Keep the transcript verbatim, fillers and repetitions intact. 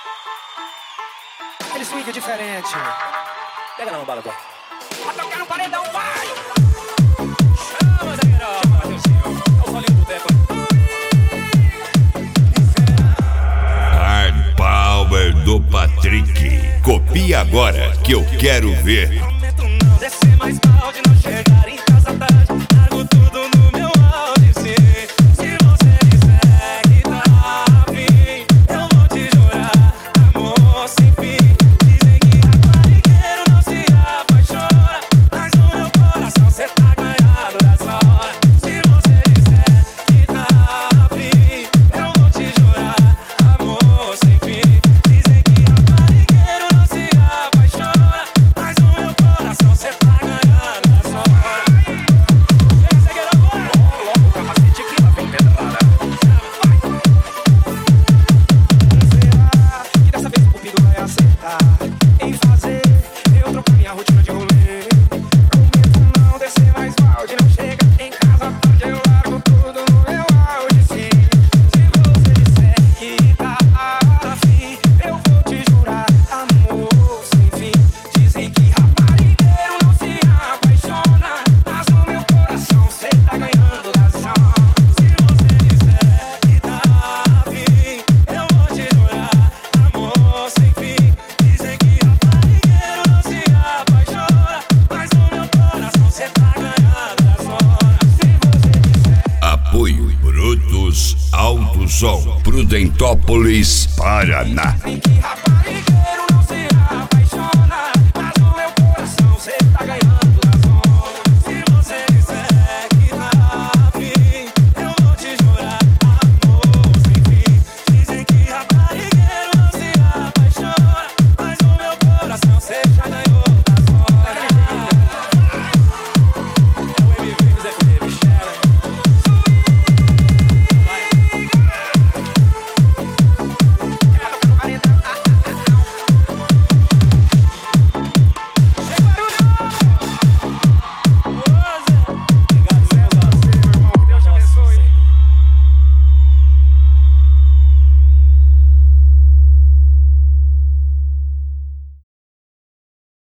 Aquele swing diferente. Pega na bala, agora. Vai tocar no paredão, vai! Chama, zagueirão. Chama, Mateuzinho. É o solinho do boteco. Hard Power do Patrick. Copia agora que eu quero ver. Prometo não descer mais balde, não chegar em casa tarde. Largo tudo no meu áudio, sim. Se você disser que tá afim, eu vou te jurar, amor sem fim. Dizem que raparigueiro não se apaixona, mas no meu coração cê tá ganhado dessa hora. Se você disser que tá afim, eu vou te jurar, amor sem fim. Dizem que raparigueiro não se apaixona, mas no meu coração cê tá ganhando dessa hora. Chega, zagueiro, agora! Logo o capacete que lá vem pedrada. Será que dessa vez o cupido vai acertar em fazer eu trocar minha rotina de rolê? Prometo não descer mais balde, não chega em casa tarde, eu largo tudo no meu áudio, sim. Se você disser que tá afim, eu vou te jurar, amor sem fim. Dizem que raparigueiro não se apaixona, mas no meu coração cê tá ganhando razão. Se você disser que tá afim, eu vou te jurar, amor sem fim. Dizem que raparigueiro não se apaixona, mas no meu coração cê tá ganhando razão. Se você disser Apoio Brutus Alto Som, Prudentópolis, Paraná. que raparigueiro